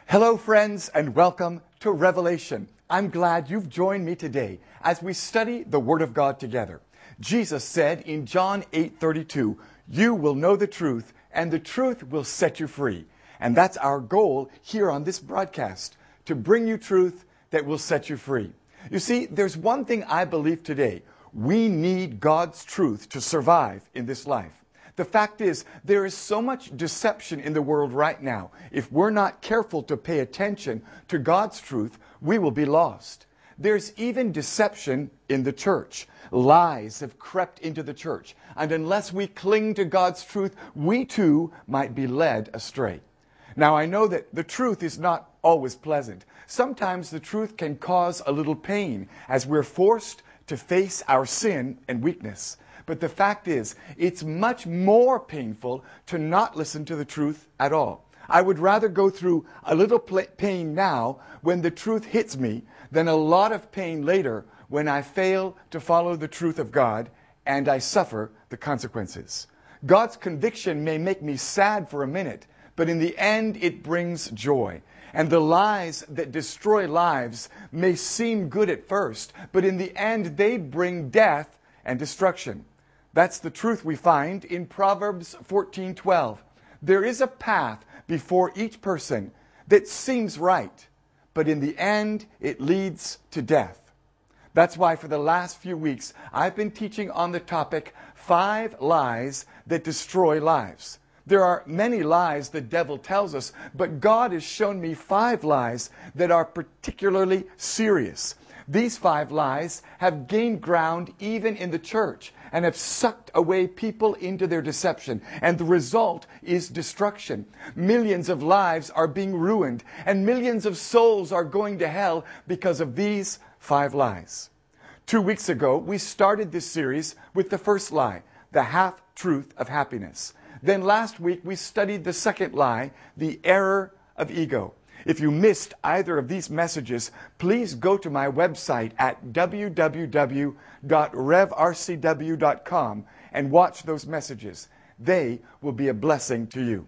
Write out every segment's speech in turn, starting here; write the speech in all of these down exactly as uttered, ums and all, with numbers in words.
Hello, friends, and welcome to Revelation. I'm glad you've joined me today as we study the Word of God together. Jesus said in John eight thirty-two, "You will know the truth, and the truth will set you free." And that's our goal here on this broadcast, to bring you truth that will set you free. You see, there's one thing I believe today. We need God's truth to survive in this life. The fact is, there is so much deception in the world right now. If we're not careful to pay attention to God's truth, we will be lost. There's even deception in the church. Lies have crept into the church. And unless we cling to God's truth, we too might be led astray. Now, I know that the truth is not always pleasant. Sometimes the truth can cause a little pain as we're forced to face our sin and weakness. But the fact is, it's much more painful to not listen to the truth at all. I would rather go through a little pain now when the truth hits me than a lot of pain later when I fail to follow the truth of God and I suffer the consequences. God's conviction may make me sad for a minute, but in the end it brings joy. And the lies that destroy lives may seem good at first, but in the end they bring death and destruction. That's the truth we find in Proverbs fourteen twelve. There is a path before each person that seems right, but in the end it leads to death. That's why for the last few weeks I've been teaching on the topic, five lies that destroy lives. There are many lies the devil tells us, but God has shown me five lies that are particularly serious. These five lies have gained ground even in the church and have sucked away people into their deception. And the result is destruction. Millions of lives are being ruined, and millions of souls are going to hell because of these five lies. Two weeks ago, we started this series with the first lie, the half-truth of happiness. Then last week, we studied the second lie, the error of ego. If you missed either of these messages, please go to my website at w w w dot rev r c w dot com and watch those messages. They will be a blessing to you.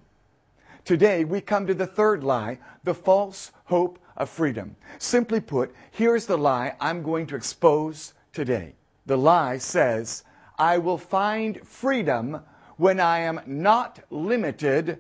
Today, we come to the third lie, the false hope of freedom. Simply put, here's the lie I'm going to expose today. The lie says, I will find freedom when I am not limited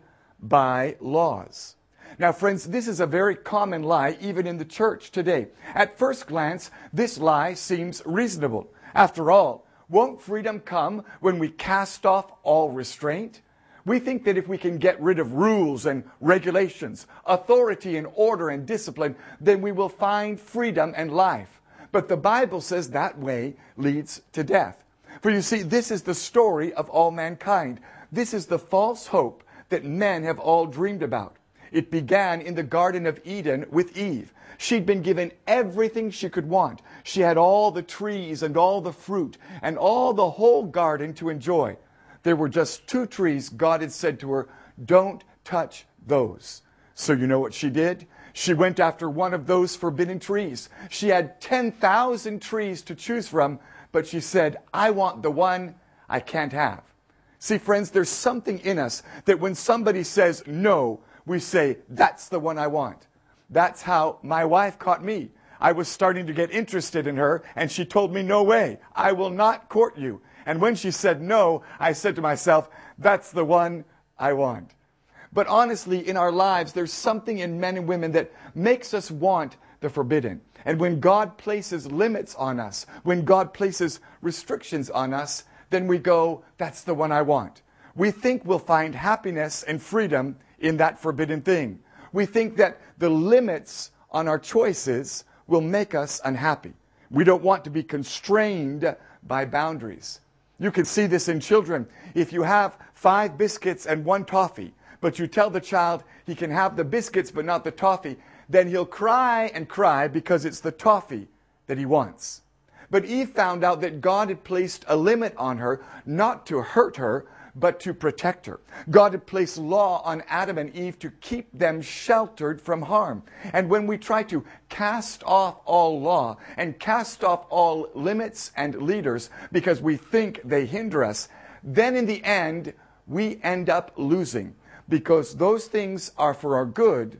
by laws. Now, friends, this is a very common lie even in the church today. At first glance, this lie seems reasonable. After all, won't freedom come when we cast off all restraint? We think that if we can get rid of rules and regulations, authority and order and discipline, then we will find freedom and life. But the Bible says that way leads to death. For you see, this is the story of all mankind. This is the false hope that men have all dreamed about. It began in the Garden of Eden with Eve. She'd been given everything she could want. She had all the trees and all the fruit and all the whole garden to enjoy. There were just two trees God had said to her, don't touch those. So you know what she did? She went after one of those forbidden trees. She had ten thousand trees to choose from, but she said, I want the one I can't have. See, friends, there's something in us that when somebody says no, we say, that's the one I want. That's how my wife caught me. I was starting to get interested in her, and she told me, no way, I will not court you. And when she said no, I said to myself, that's the one I want. But honestly, in our lives, there's something in men and women that makes us want the forbidden. And when God places limits on us, when God places restrictions on us, then we go, that's the one I want. We think we'll find happiness and freedom in that forbidden thing. We think that the limits on our choices will make us unhappy. We don't want to be constrained by boundaries. You can see this in children. If you have five biscuits and one toffee, but you tell the child he can have the biscuits but not the toffee, then he'll cry and cry because it's the toffee that he wants. But Eve found out that God had placed a limit on her, not to hurt her, but to protect her. God had placed law on Adam and Eve to keep them sheltered from harm. And when we try to cast off all law and cast off all limits and leaders because we think they hinder us, then in the end, we end up losing because those things are for our good,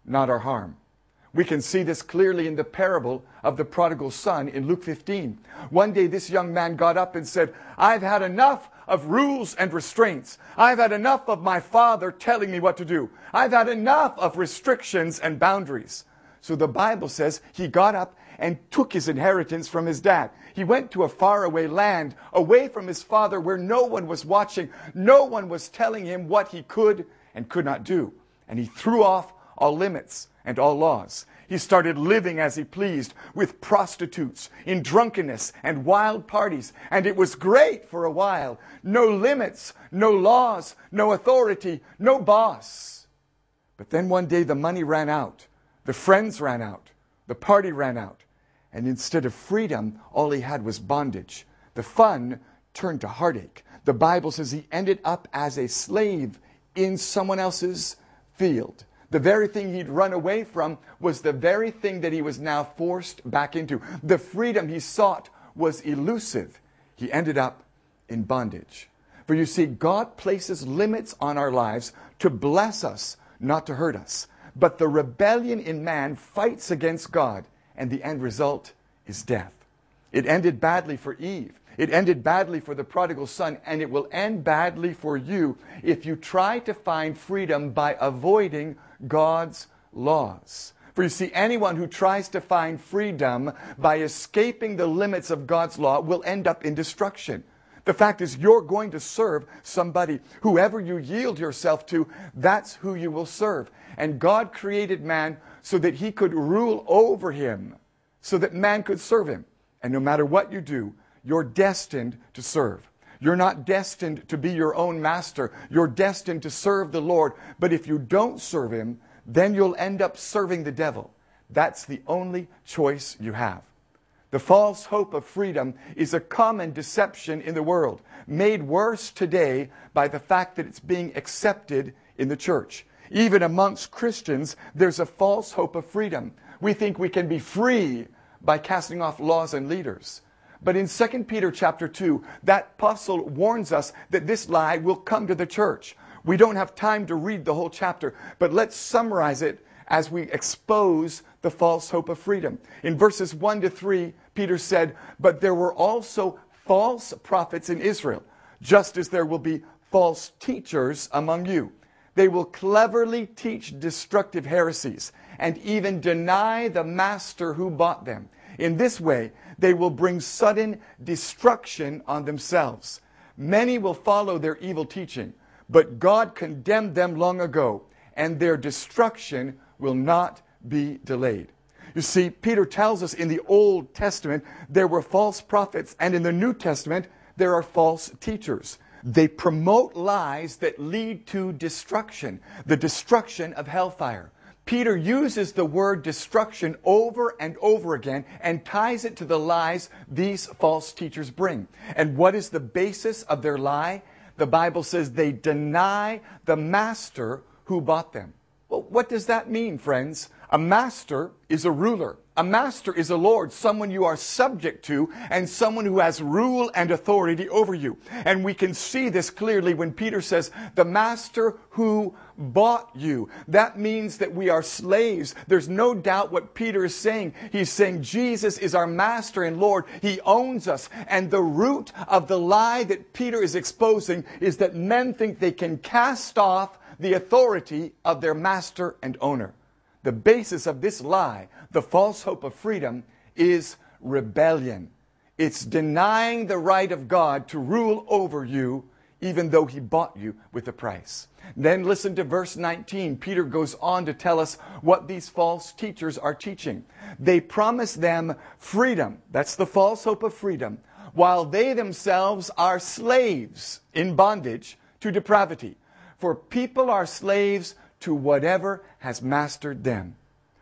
not our harm. We can see this clearly in the parable of the prodigal son in Luke fifteen. One day this young man got up and said, I've had enough of rules and restraints. I've had enough of my father telling me what to do. I've had enough of restrictions and boundaries. So the Bible says he got up and took his inheritance from his dad. He went to a faraway land, away from his father, where no one was watching. No one was telling him what he could and could not do. And he threw off all limits and all laws. He started living as he pleased, with prostitutes, in drunkenness and wild parties. And it was great for a while. No limits, no laws, no authority, no boss. But then one day the money ran out. The friends ran out. The party ran out. And instead of freedom, all he had was bondage. The fun turned to heartache. The Bible says he ended up as a slave in someone else's field. The very thing he'd run away from was the very thing that he was now forced back into. The freedom he sought was elusive. He ended up in bondage. For you see, God places limits on our lives to bless us, not to hurt us. But the rebellion in man fights against God, and the end result is death. It ended badly for Eve. It ended badly for the prodigal son, and it will end badly for you if you try to find freedom by avoiding God's laws. For you see, anyone who tries to find freedom by escaping the limits of God's law will end up in destruction. The fact is, you're going to serve somebody. Whoever you yield yourself to, that's who you will serve. And God created man so that he could rule over him, so that man could serve him. And no matter what you do, you're destined to serve. You're not destined to be your own master. You're destined to serve the Lord. But if you don't serve him, then you'll end up serving the devil. That's the only choice you have. The false hope of freedom is a common deception in the world, made worse today by the fact that it's being accepted in the church. Even amongst Christians, there's a false hope of freedom. We think we can be free by casting off laws and leaders. But in Second Peter chapter two, that apostle warns us that this lie will come to the church. We don't have time to read the whole chapter, but let's summarize it as we expose the false hope of freedom. In verses one to three, Peter said, "But there were also false prophets in Israel, just as there will be false teachers among you. They will cleverly teach destructive heresies and even deny the master who bought them. In this way, they will bring sudden destruction on themselves. Many will follow their evil teaching, but God condemned them long ago, and their destruction will not be delayed." You see, Peter tells us in the Old Testament there were false prophets, and in the New Testament there are false teachers. They promote lies that lead to destruction, the destruction of hellfire. Peter uses the word destruction over and over again and ties it to the lies these false teachers bring. And what is the basis of their lie? The Bible says they deny the master who bought them. Well, what does that mean, friends? A master is a ruler. A master is a lord, someone you are subject to, and someone who has rule and authority over you. And we can see this clearly when Peter says, the master who bought you. That means that we are slaves. There's no doubt what Peter is saying. He's saying Jesus is our master and Lord. He owns us. And the root of the lie that Peter is exposing is that men think they can cast off the authority of their master and owner. The basis of this lie, the false hope of freedom, is rebellion. It's denying the right of God to rule over you, even though he bought you with a price. Then listen to verse nineteen. Peter goes on to tell us what these false teachers are teaching. They promise them freedom. That's the false hope of freedom, while they themselves are slaves in bondage to depravity. For people are slaves to whatever has mastered them.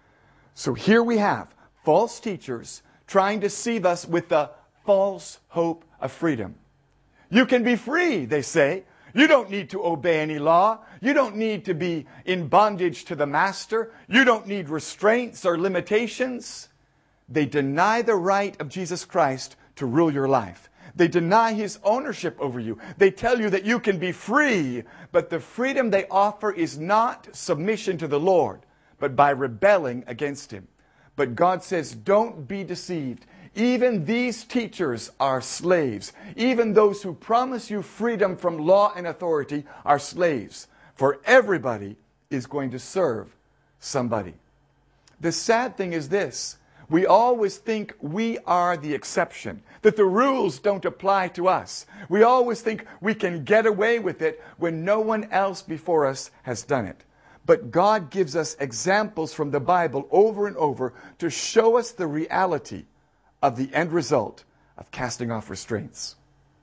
So here we have false teachers trying to deceive us with the false hope of freedom. You can be free, they say. You don't need to obey any law. You don't need to be in bondage to the master. You don't need restraints or limitations. They deny the right of Jesus Christ to rule your life. They deny his ownership over you. They tell you that you can be free, but the freedom they offer is not submission to the Lord, but by rebelling against him. But God says, don't be deceived. Even these teachers are slaves. Even those who promise you freedom from law and authority are slaves. For everybody is going to serve somebody. The sad thing is this. We always think we are the exception, that the rules don't apply to us. We always think we can get away with it when no one else before us has done it. But God gives us examples from the Bible over and over to show us the reality of the end result of casting off restraints.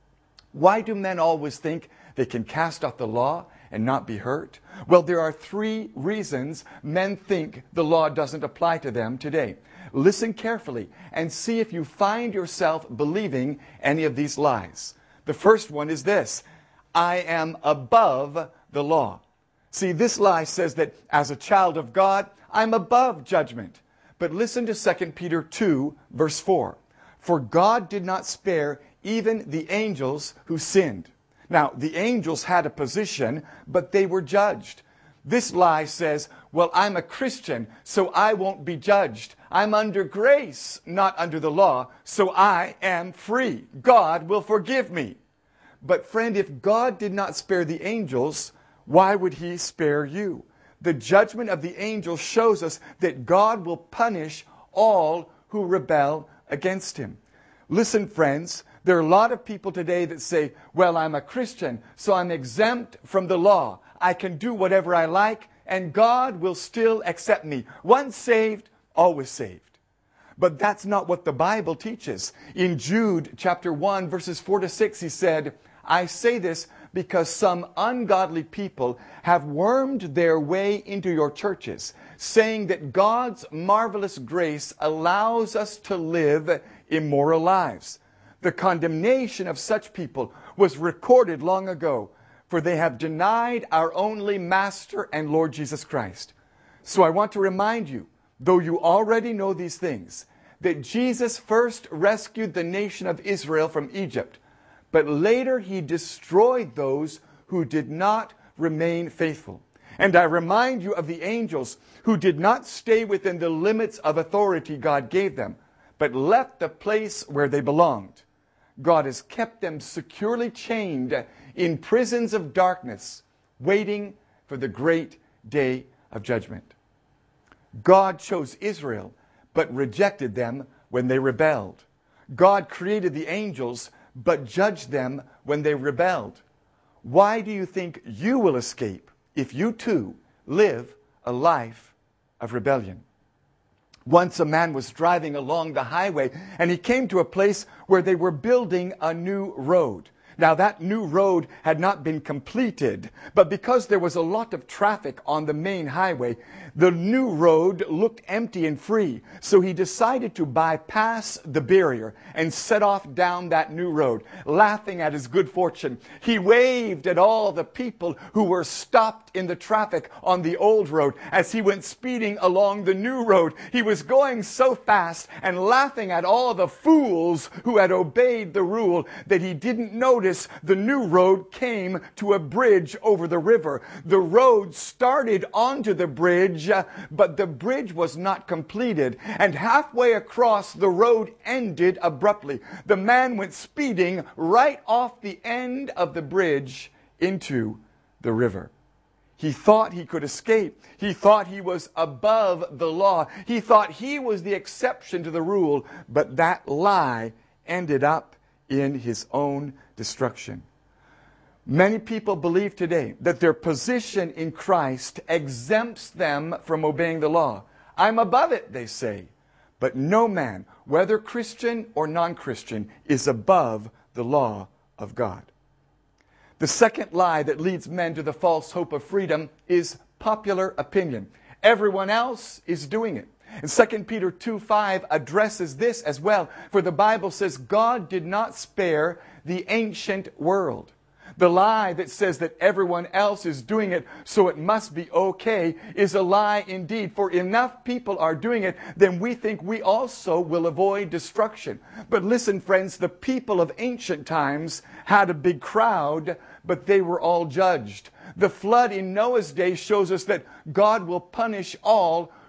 Why do men always think they can cast off the law and not be hurt? Well, there are three reasons men think the law doesn't apply to them today. Listen carefully and see if you find yourself believing any of these lies. The first one is this: I am above the law. See, this lie says that as a child of God, I'm above judgment. But listen to Second Peter two, verse four. For God did not spare even the angels who sinned. Now, the angels had a position, but they were judged. This lie says, well, I'm a Christian, so I won't be judged. I'm under grace, not under the law, so I am free. God will forgive me. But friend, if God did not spare the angels, why would he spare you? The judgment of the angels shows us that God will punish all who rebel against him. Listen, friends, there are a lot of people today that say, well, I'm a Christian, so I'm exempt from the law. I can do whatever I like, and God will still accept me. Once saved, always saved. But that's not what the Bible teaches. In Jude chapter one, verses four to six, he said, I say this because some ungodly people have wormed their way into your churches, saying that God's marvelous grace allows us to live immoral lives. The condemnation of such people was recorded long ago, for they have denied our only Master and Lord Jesus Christ. So I want to remind you, though you already know these things, that Jesus first rescued the nation of Israel from Egypt, but later he destroyed those who did not remain faithful. And I remind you of the angels who did not stay within the limits of authority God gave them, but left the place where they belonged. God has kept them securely chained in prisons of darkness, waiting for the great day of judgment. God chose Israel, but rejected them when they rebelled. God created the angels, but judged them when they rebelled. Why do you think you will escape if you too live a life of rebellion? Once a man was driving along the highway, and he came to a place where they were building a new road. Now, that new road had not been completed, but because there was a lot of traffic on the main highway, the new road looked empty and free. So he decided to bypass the barrier and set off down that new road, laughing at his good fortune. He waved at all the people who were stopped in the traffic on the old road as he went speeding along the new road. He was going so fast and laughing at all the fools who had obeyed the rule that he didn't notice the new road came to a bridge over the river. The road started onto the bridge, uh, but the bridge was not completed. And halfway across, the road ended abruptly. The man went speeding right off the end of the bridge into the river. He thought he could escape. He thought he was above the law. He thought he was the exception to the rule, but that lie ended up in his own destruction. Many people believe today that their position in Christ exempts them from obeying the law. I'm above it, they say. But no man, whether Christian or non-Christian, is above the law of God. The second lie that leads men to the false hope of freedom is popular opinion. Everyone else is doing it. And Second Peter two five addresses this as well, for the Bible says God did not spare the ancient world. The lie that says that everyone else is doing it, so it must be okay, is a lie indeed. For enough people are doing it, then we think we also will avoid destruction. But listen, friends, the people of ancient times had a big crowd, but they were all judged. The flood in Noah's day shows us that God will punish all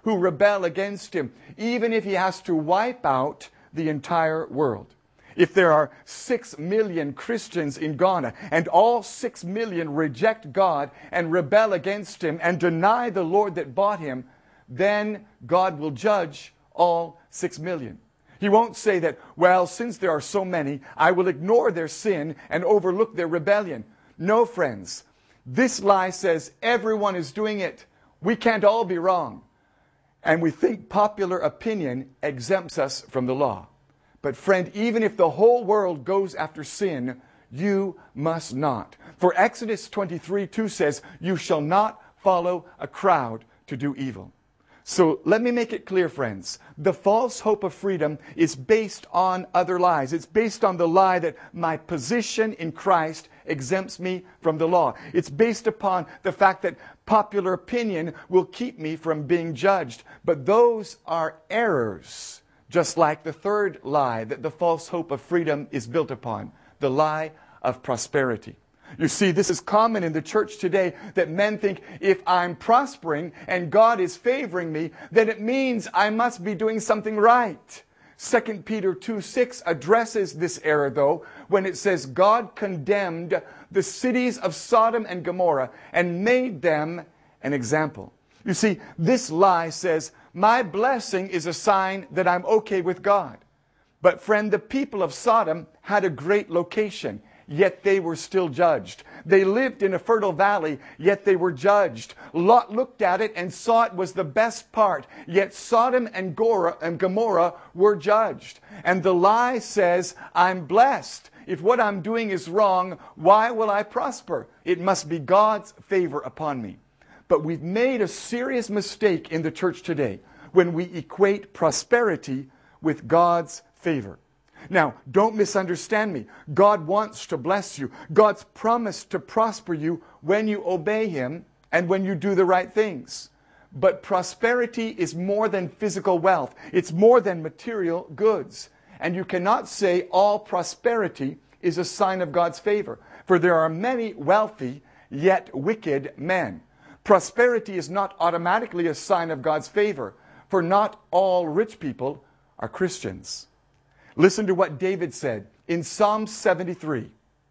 who rebel against him, even if he has to wipe out the entire world. If there are six million Christians in Ghana and all six million reject God and rebel against him and deny the Lord that bought him, then God will judge all six million. He won't say that, well, since there are so many, I will ignore their sin and overlook their rebellion. No, friends. This lie says everyone is doing it. We can't all be wrong. And we think popular opinion exempts us from the law. But friend, even if the whole world goes after sin, you must not. For Exodus twenty-three two says, you shall not follow a crowd to do evil. So let me make it clear, friends. The false hope of freedom is based on other lies. It's based on the lie that my position in Christ exempts me from the law. It's based upon the fact that popular opinion will keep me from being judged. But those are errors. Just like the third lie that the false hope of freedom is built upon, the lie of prosperity. You see, this is common in the church today, that men think if I'm prospering and God is favoring me, then it means I must be doing something right. Second Peter two six addresses this error, though, when it says God condemned the cities of Sodom and Gomorrah and made them an example. You see, this lie says, my blessing is a sign that I'm okay with God. But friend, the people of Sodom had a great location, yet they were still judged. They lived in a fertile valley, yet they were judged. Lot looked at it and saw it was the best part, yet Sodom and Gomorrah were judged. And the lie says, I'm blessed. If what I'm doing is wrong, why will I prosper? It must be God's favor upon me. But we've made a serious mistake in the church today when we equate prosperity with God's favor. Now, don't misunderstand me. God wants to bless you. God's promised to prosper you when you obey Him and when you do the right things. But prosperity is more than physical wealth. It's more than material goods. And you cannot say all prosperity is a sign of God's favor. For there are many wealthy yet wicked men. Prosperity is not automatically a sign of God's favor, for not all rich people are Christians. Listen to what David said in Psalm seventy-three.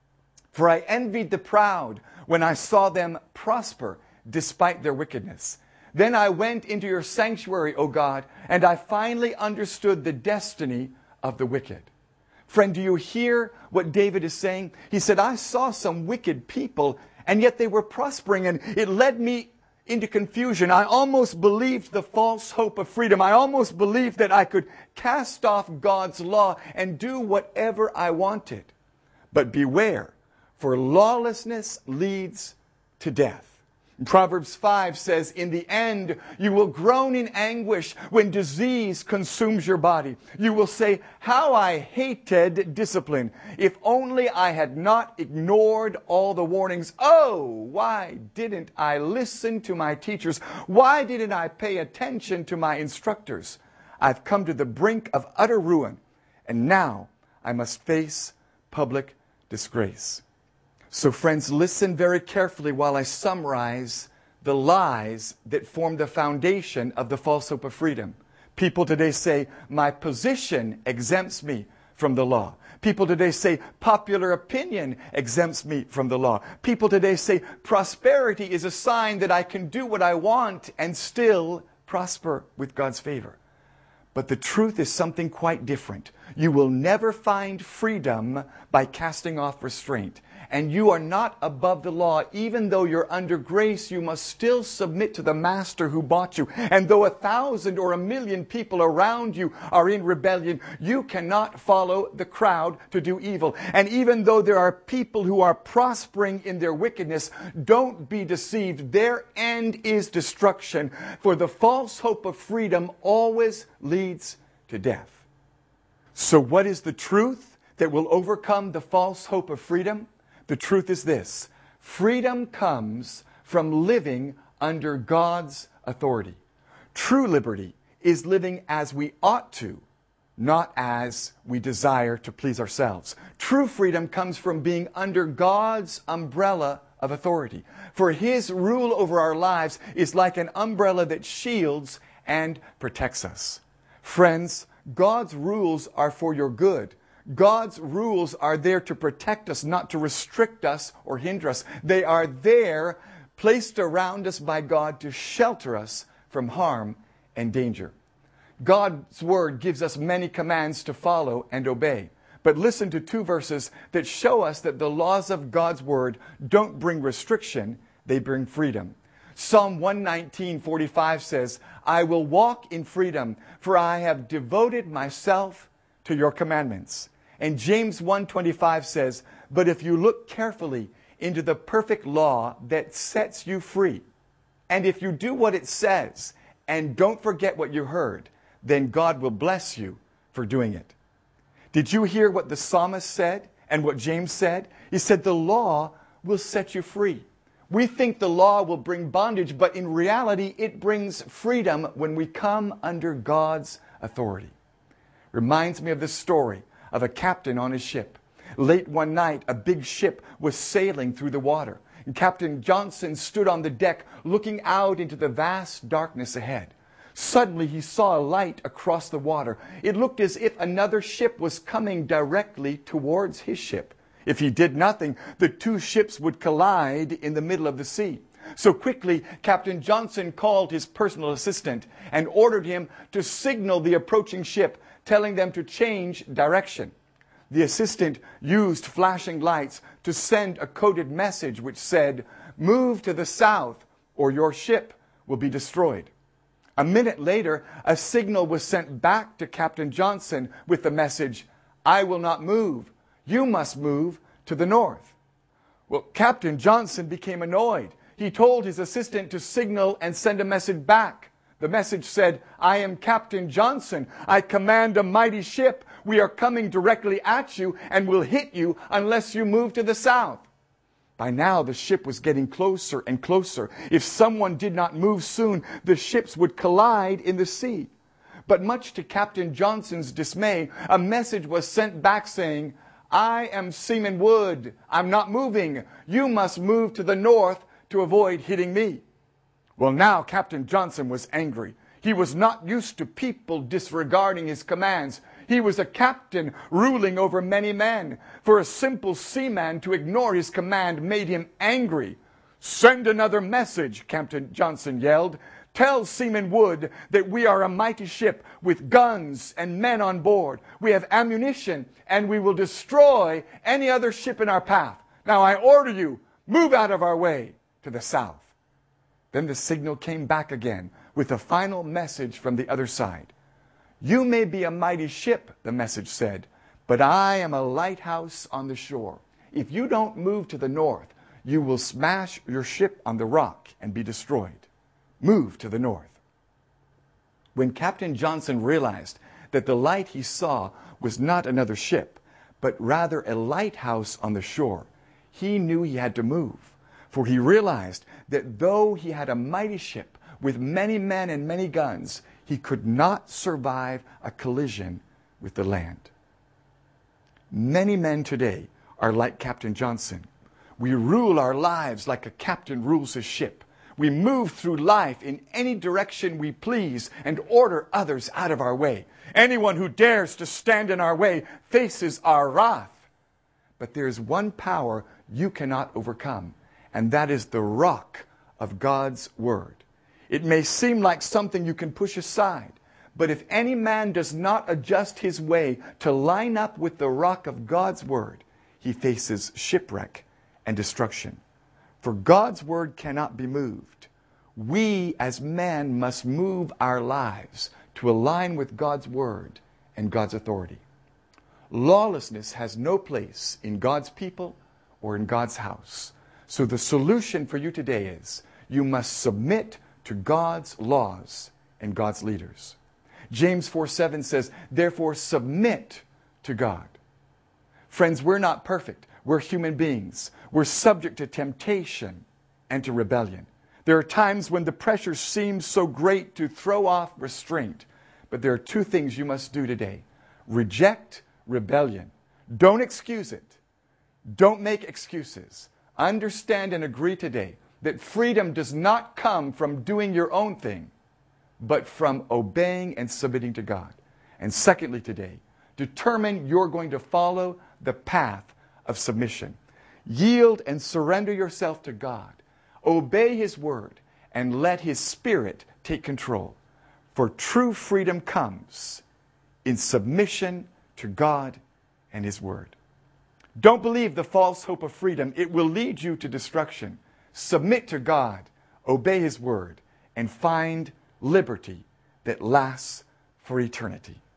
For I envied the proud when I saw them prosper despite their wickedness. Then I went into your sanctuary, O God, and I finally understood the destiny of the wicked. Friend, do you hear what David is saying? He said, I saw some wicked people, and yet they were prospering, and it led me into confusion. I almost believed the false hope of freedom. I almost believed that I could cast off God's law and do whatever I wanted. But beware, for lawlessness leads to death. Proverbs five says, in the end, you will groan in anguish when disease consumes your body. You will say, how I hated discipline. If only I had not ignored all the warnings. Oh, why didn't I listen to my teachers? Why didn't I pay attention to my instructors? I've come to the brink of utter ruin, and now I must face public disgrace. So friends, listen very carefully while I summarize the lies that form the foundation of the false hope of freedom. People today say, my position exempts me from the law. People today say, popular opinion exempts me from the law. People today say, prosperity is a sign that I can do what I want and still prosper with God's favor. But the truth is something quite different. You will never find freedom by casting off restraint. And you are not above the law. Even though you're under grace, you must still submit to the master who bought you. And though a thousand or a million people around you are in rebellion, you cannot follow the crowd to do evil. And even though there are people who are prospering in their wickedness, don't be deceived. Their end is destruction. For the false hope of freedom always leads to death. So what is the truth that will overcome the false hope of freedom? The truth is this: freedom comes from living under God's authority. True liberty is living as we ought to, not as we desire to please ourselves. True freedom comes from being under God's umbrella of authority. For His rule over our lives is like an umbrella that shields and protects us. Friends, God's rules are for your good. God's rules are there to protect us, not to restrict us or hinder us. They are there, placed around us by God to shelter us from harm and danger. God's word gives us many commands to follow and obey. But listen to two verses that show us that the laws of God's word don't bring restriction, they bring freedom. Psalm one nineteen, forty-five says, I will walk in freedom, for I have devoted myself to your commandments. And James one twenty-five says, but if you look carefully into the perfect law that sets you free, and if you do what it says, and don't forget what you heard, then God will bless you for doing it. Did you hear what the psalmist said and what James said? He said the law will set you free. We think the law will bring bondage, but in reality, it brings freedom when we come under God's authority. Reminds me of this story of a captain on his ship. Late one night, a big ship was sailing through the water. And Captain Johnson stood on the deck looking out into the vast darkness ahead. Suddenly, he saw a light across the water. It looked as if another ship was coming directly towards his ship. If he did nothing, the two ships would collide in the middle of the sea. So quickly, Captain Johnson called his personal assistant and ordered him to signal the approaching ship, telling them to change direction. The assistant used flashing lights to send a coded message which said, move to the south or your ship will be destroyed. A minute later, a signal was sent back to Captain Johnson with the message, I will not move. You must move to the north. Well, Captain Johnson became annoyed. He told his assistant to signal and send a message back. The message said, I am Captain Johnson. I command a mighty ship. We are coming directly at you and will hit you unless you move to the south. By now, the ship was getting closer and closer. If someone did not move soon, the ships would collide in the sea. But much to Captain Johnson's dismay, a message was sent back saying, I am Seaman Wood. I'm not moving. You must move to the north to avoid hitting me. Well, now Captain Johnson was angry. He was not used to people disregarding his commands. He was a captain ruling over many men. For a simple seaman to ignore his command made him angry. Send another message, Captain Johnson yelled. Tell Seaman Wood that we are a mighty ship with guns and men on board. We have ammunition and we will destroy any other ship in our path. Now I order you, move out of our way to the south. Then the signal came back again with a final message from the other side. You may be a mighty ship, the message said, but I am a lighthouse on the shore. If you don't move to the north, you will smash your ship on the rock and be destroyed. Move to the north. When Captain Johnson realized that the light he saw was not another ship, but rather a lighthouse on the shore, he knew he had to move. For he realized that though he had a mighty ship with many men and many guns, he could not survive a collision with the land. Many men today are like Captain Johnson. We rule our lives like a captain rules his ship. We move through life in any direction we please and order others out of our way. Anyone who dares to stand in our way faces our wrath. But there is one power you cannot overcome, and that is the rock of God's word. It may seem like something you can push aside, but if any man does not adjust his way to line up with the rock of God's word, he faces shipwreck and destruction. For God's word cannot be moved. We as men must move our lives to align with God's word and God's authority. Lawlessness has no place in God's people or in God's house. So the solution for you today is you must submit to God's laws and God's leaders. James four seven says, therefore submit to God. Friends, we're not perfect. We're human beings. We're subject to temptation and to rebellion. There are times when the pressure seems so great to throw off restraint. But there are two things you must do today. Reject rebellion. Don't excuse it. Don't make excuses. Understand and agree today that freedom does not come from doing your own thing, but from obeying and submitting to God. And secondly today, determine you're going to follow the path of submission. Yield and surrender yourself to God. Obey His word and let His Spirit take control. For true freedom comes in submission to God and His word. Don't believe the false hope of freedom. It will lead you to destruction. Submit to God, obey His word, and find liberty that lasts for eternity.